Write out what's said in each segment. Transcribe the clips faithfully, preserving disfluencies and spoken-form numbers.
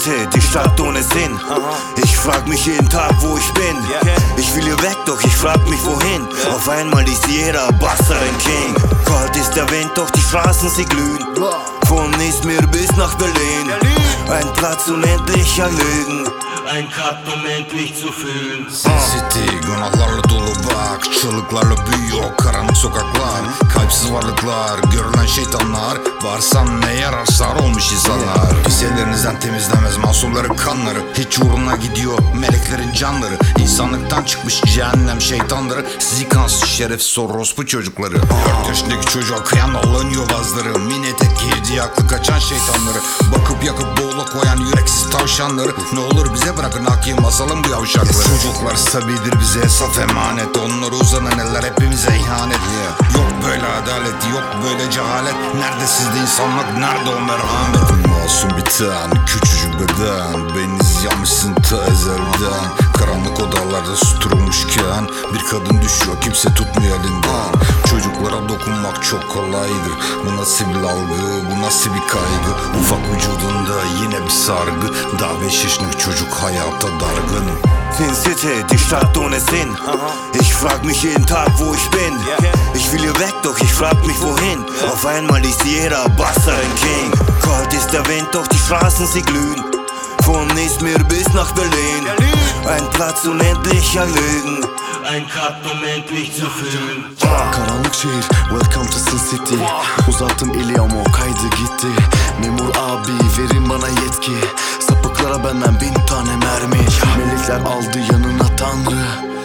City, die Stadt ohne Sinn. Ich frag mich jeden Tag, wo ich bin. Ich will hier weg, doch ich frag mich wohin. Auf einmal ist jeder Bastard ein King. Kalt ist der Wind, doch die Straßen sie glühen. Von İzmir bis nach Berlin. Ein Platz unendlicher Lügen. Ein Kat, um endlich zu fühlen. Sin City, günahlarla dolu bak. Çığlıklarla büyüyor karanlık sokaklar. Kalpsiz varlıklar, görülen şeytanlar. Varsan ne yarar, sar olmuş insanlar. Pis ellerinizden temizlemez masumların kanları. Hiç uğruna gidiyor meleklerin canları. İnsanlıktan çıkmış cehennem şeytanları. Sizi kansız şerefsiz orospu çocukları. Dört yaşındaki çocuğa kıyan Allah'ın yobazları. Mini etek giydiği aklı kaçan şeytanları. Bakıp yakıp boğula koyan yüreksiz tavşanları. Ne olur bize bırakın hakim asalım bu yavşakları. Çocuklar sabidir bize hesap emanet. Onlara uzanan eller hepimize ihanet. Yok böyle adalet, yok böyle cehalet. Nerede sizde insanlık, nerede o merhamet? Masum bir tan, küçücük beden. Beyniz yanmışsın ta ezelden. Karanlık odalarda susturulmuşken bir kadın düşüyor, kimse tutmuyor elinden. Çocuklara dokunmak çok kolaydır. Bu nasıl bir algı, bu nasıl bir kaygı? Ufak vücudunda yine bir sargı. Daha beş yaşındaki çocuk hayata dargın. Sin City, die Stadt ohne Sinn. Ich frag mich jeden Tag, wo ich bin. Ich will hier weg, doch ich frag mich wohin. Auf einmal ist jeder Bastard ein King. Kalt ist der Wind, doch die Straßen sie glühen. Von İzmir bis nach Berlin. Ein Platz unendlicher Lügen. Ein Kat, um endlich zu fühlen. Karanlık şehir, welcome to Sin City. Uzattım eli ama o kaydı gitti. Memur abi verin bana yetki. Sapıklara benden bin tane mermi. Melekler aldı yanına Tanrı.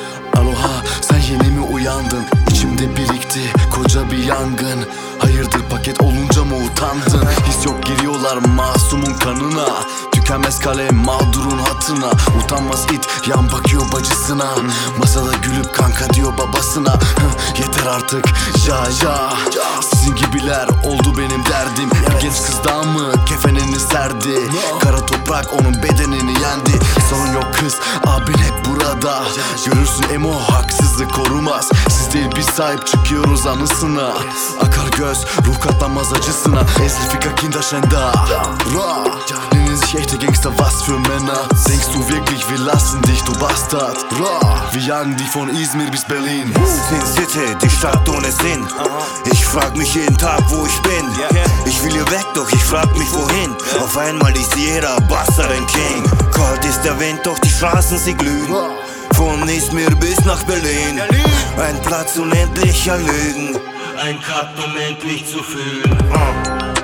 Aloha, sen yeni mi uyandın? İçimde birikti koca bir yangın. Hayırdır paket olunca mı utandın? His yok giriyorlar masumun kanına. Tükenmez kalem mağdurun hatına. Utanmaz it yan bakıyor bacısına. Masada gülüp kanka diyor babasına. Yeter artık ya ya. Sizin gibiler oldu benim derdim. Bir genç kız daha mı kefenini serdi? Kara toprak onun bedenini yendi. Sorun yok kız abin hep burada. Görürsün emo haksızlık korumaz. Siz değil biz sahip çıkıyoruz anısına. Akar göz ruh katlanmaz acısına. Es fica kinderschänder. Ra Nennen sich echte Gangster, was für Männer. Denkst du wirklich wir lassen dich, du Bastard? Ra Wir jagen dich von İzmir bis Berlin. Sin City, die Stadt ohne Sinn. Ich frag mich jeden Tag, wo ich bin. Ich will hier weg, doch ich frag mich wohin. Auf einmal ist jeder Bastard ein King. Kalt ist der Wind, doch die Straßen sie glühen. Von İzmir bis nach Berlin. Ein Platz unendlicher Lügen. Ein Kat, um endlich zu fühlen.